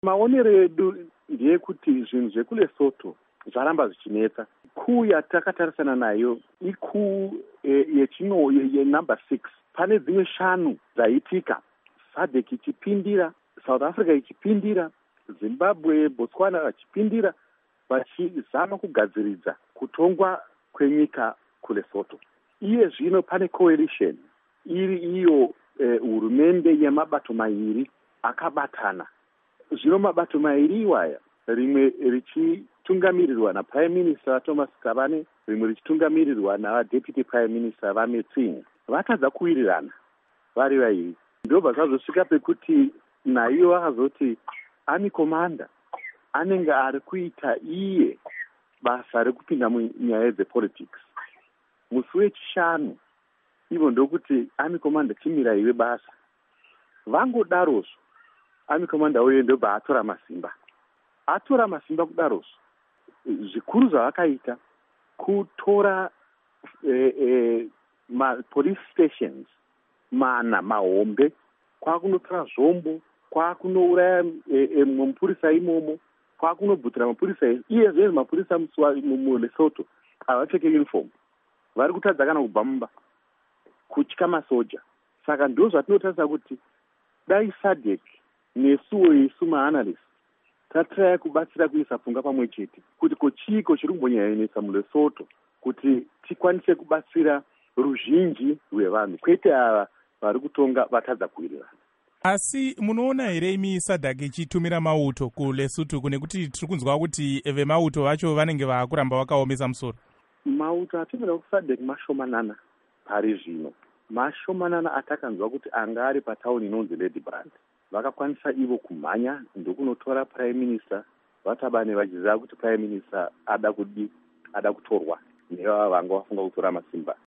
Maonero edu ndeyekuti zvinhu zvekuLesotho zvaramba zvichinetsa. Kuu yatakatarisana nayo ikuu yenumber 6. Pane dzimwe 5 dzaitika, SADC ichipindira, South Africa ichipindira, Zimbabwe, Botswana vachipindira, vachizama kugadziridza kutongwa kwenyika kuLesotho. Iye zvino pane coalition iri iyo hurumende yemabato mairi akabatana. Zvino mabato mairi iwaya, rimwe richitungamirirwa naPrime Minister Thomas Thabane, rimwe richitungamirirwa navaDeputy Prime Minister vaMetsing, vakadza kuwirirana vari vairi. Ndobva zvazosvika pekuti naiyo vakazoti Army Commander anenge ari kuita iye basa rekupinda munyaya dzepolitics. Musi wechishanu ivo ndokuti Army Commander chimira iwe basa. Vangodarozvo Army Commander uye ndobva atora masimba kudarozvo. Zvikuru zvavakaita kutora police stations mahombe, kwakunotora zvombo, kwakunouraya mupurisa imomo, kwakunobvutira mapurisa iye zvezvo mapurisa muLesotho havapfeke uniform, vari kutadza kana kubva mumba kutya masoja. Saka ndo zvatinotarisa kuti dai SADC nesuwo isu maanalysts tatiraya kubatsira kuisa pfungwa pamwe chete kuti kochiko chiri kumbonyanyanisa muLesotho kuti tikwanise kubatsira ruzhinji rwevanhu, kwete ava vari kutonga vatadza kuwirirana. Asi munoona here imi SADC ichitumira mauto kuLesotho, kune kuti tiri kunzwa kuti vemauto vacho vanenge vakuramba vakaomesa musoro? Mauto atumira kuSADC mashomanana pari zvino. Mashomanana atakanzwa kuti anga ari patauni inonzi Ladybrand. Vakakwanisa ivo kumhanya ndokunotora Prime Minister vaThabane vachiziva kuti Prime Minister ada kutorwa nevava vanga vafunga kutora masimba.